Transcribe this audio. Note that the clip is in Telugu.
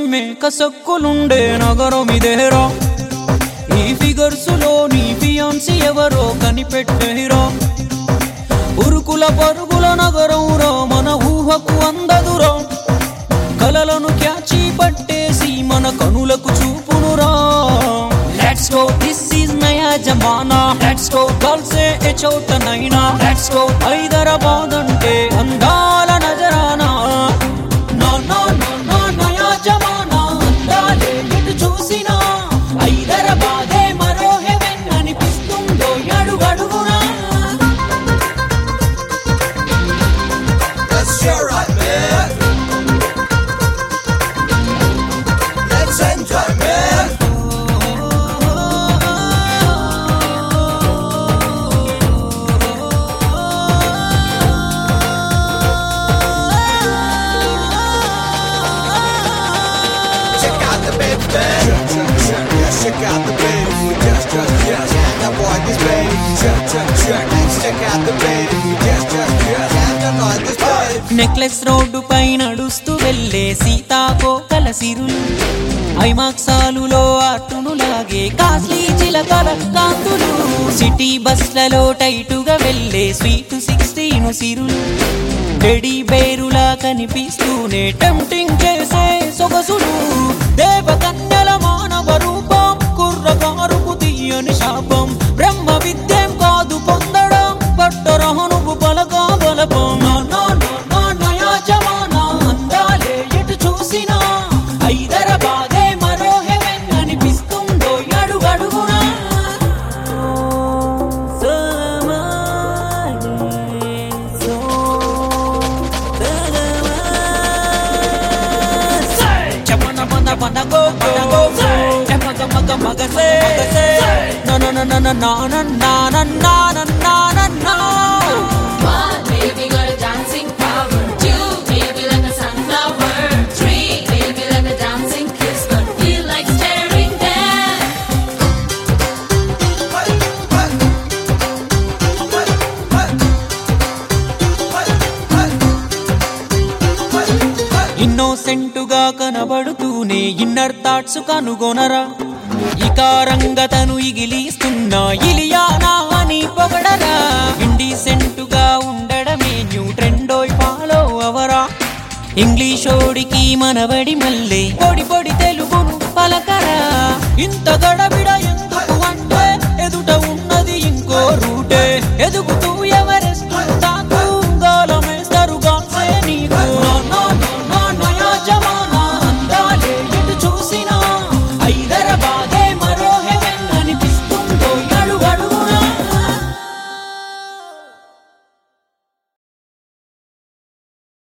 కసక్కులుండే నగరం ఇదేరా ఈ ఫిగర్స్ లో నీ ఫియాన్సీ ఎవరో కనిపెట్టేరా ఉరుకుల పరుగుల నగరంరా మన ఊహకు అందదురా కలలను క్యాచి పట్టేసి మన కనులకు చూపునురా లెట్స్ గో దిస్ ఈజ్ నయా జమానా లెట్స్ గో గర్ల్సే ఏ చోటనైనా లెట్స్ గో హైదరాబాద్ అంటే అందాల నజరానా నో నో నో నో నయా జమానా అందాలే ఎటు చూసినా హైదరాబాదే మరో హెవెన్ అనిపిస్తుందో అడుగడుగునా Let's share it, man. Let's enjoy, man. Check out the baby, man. Yes, check out the baby. Yes. That boy is baby. Check. Let's check out the baby. Yes. And the boy is baby. Necklace road పై నడుస్తూ వెళ్ళే సీతాకోకల సిరులు ఐమాక్సాలులో ఆర్టును లాగే కాస్లీ చిలకల కాంతులు సిటీ బస్లలో టైటుగా వెళ్ళే స్వీట్ 16 సిరులు టెడీ బేరులా కనిపిస్తూనే టెంప్టింగ్ చేసే సొగసులు దేవకన్యల మానవ రూపం కుర్రకారుకు తీయని శాపం బ్రహ్మ విద్యం కాదు పొందడం పట్టరహనుకు పలకా బలపం నో నో నో నో నయా జమానా అందాలే ఎటు చూసినా హైదరాబాదే మరో హెవెన్ అనిపిస్తుందో అడుగడుగునా Wanna go, maga maga say, no no no no no no no no no no no no no. One, baby got a dancing power. Two, baby like a sunflower. Three, baby like a dancing kiss, but feel like staring down. ఇన్నోసెంటుగా కనబడుతూనే ఇన్నర్ థాట్స్ కనుగొనరా ఇకారంగతను ఇగిలిస్తున్నా ఇలియానా అని పొగడరా ఇండిసెంటుగా ఉండడమే న్యూ ట్రెండోయ్ ఫాలో అవరా ఇంగ్లీషోడికి మనబడి మల్లే పొడి పొడి తెలుగును పలకరా ఇంత గడబిడ